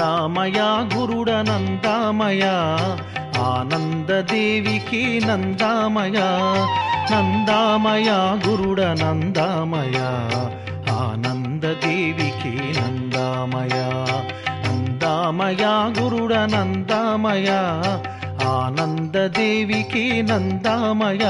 నందామయ గురుడనందామయ ఆనందదేవికి నందామయ నందామయ గురుడనందామయ ఆనందదేవికి నందామయ నందామయ గురుడనందామయ ఆనందదేవికి నందామయ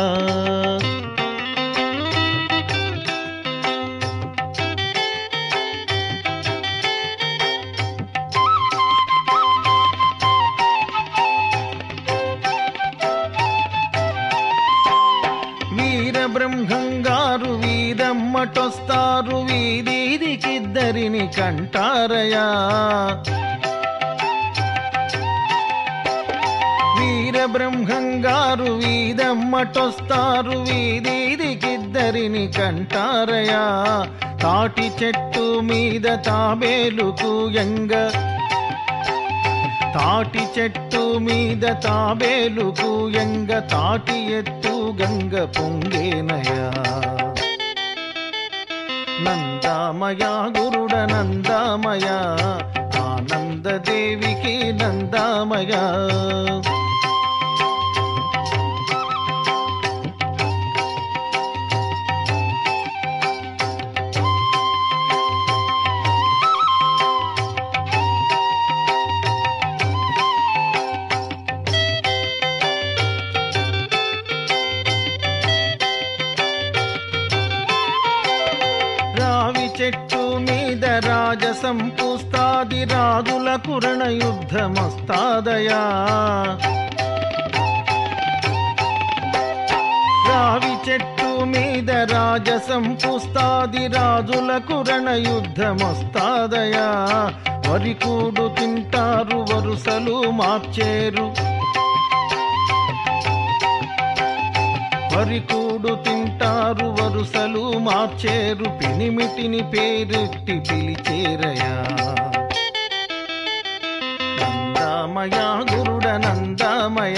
బ్రహ్మంగారు వీరమ్మటొస్తారు వీధికిద్దరిని కంటారయా వీరబ్రహ్మంగారు వీరమ్మటొస్తారు వీధికిద్దరిని కంటారయా తాటి చెట్టు మీద తాబేలుకు యంగ తాటి చెట్టు మీద తాబేలుకు యంగ తాటి ఎత్తు గంగ పొంగేనయా నందామయ గురుడనందామయ ఆనందదేవికి నందామయ రావి చెట్టు మీద రాజసం పూస్తాది రాజులకు రణయుద్ధమస్తాదయా రావి చెట్టు మీద రాజసం పూస్తాది రాజులకు రణయుద్ధమస్తాదయా వరికూడు తింటారు వరుసలు మార్చేరు వరికూడు తింటారు వరుసలు మార్చేరు పెనిమిటిని పేరెట్టి పిలిచేరయా నందామయ గురుడనందామయ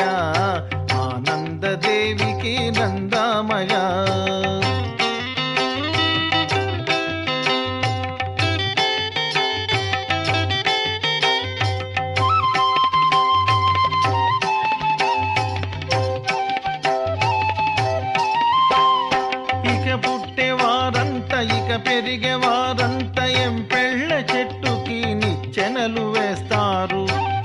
ఆనందదేవికి నందామయ ఇక పెరిగేవారంత ఎంపెళ్ళ చెట్టుకి నిచ్చెనలు వేస్తారు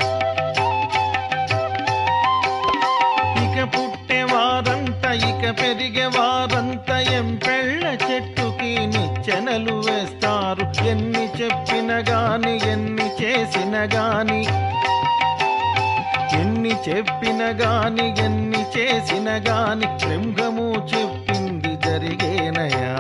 ఇక పుట్టేవారంత ఇక పెరిగేవారంత ఎంపెళ్ళ చెట్టుకి నిచ్చెనలు వేస్తారు ఎన్ని చెప్పిన గాని ఎన్ని చేసిన గాని ఎన్ని చెప్పిన గాని ఎన్ని చేసిన గాని బ్రహ్మము చెప్పింది జరిగేనయా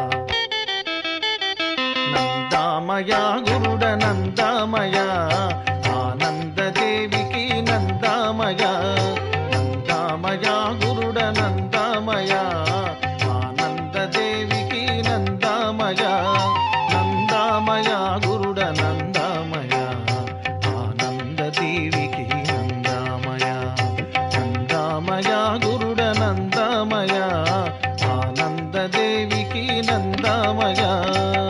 నందామయ గురుడనందామయ ఆనందదేవికి నందామయ నందామయ గురుడనందామయ ఆనందదేవికి నందామయ నందామయ గురుడనందామయ ఆనందదేవికి నందామయ నందామయ గురుడనందామయ ఆనందదేవికి నందామయ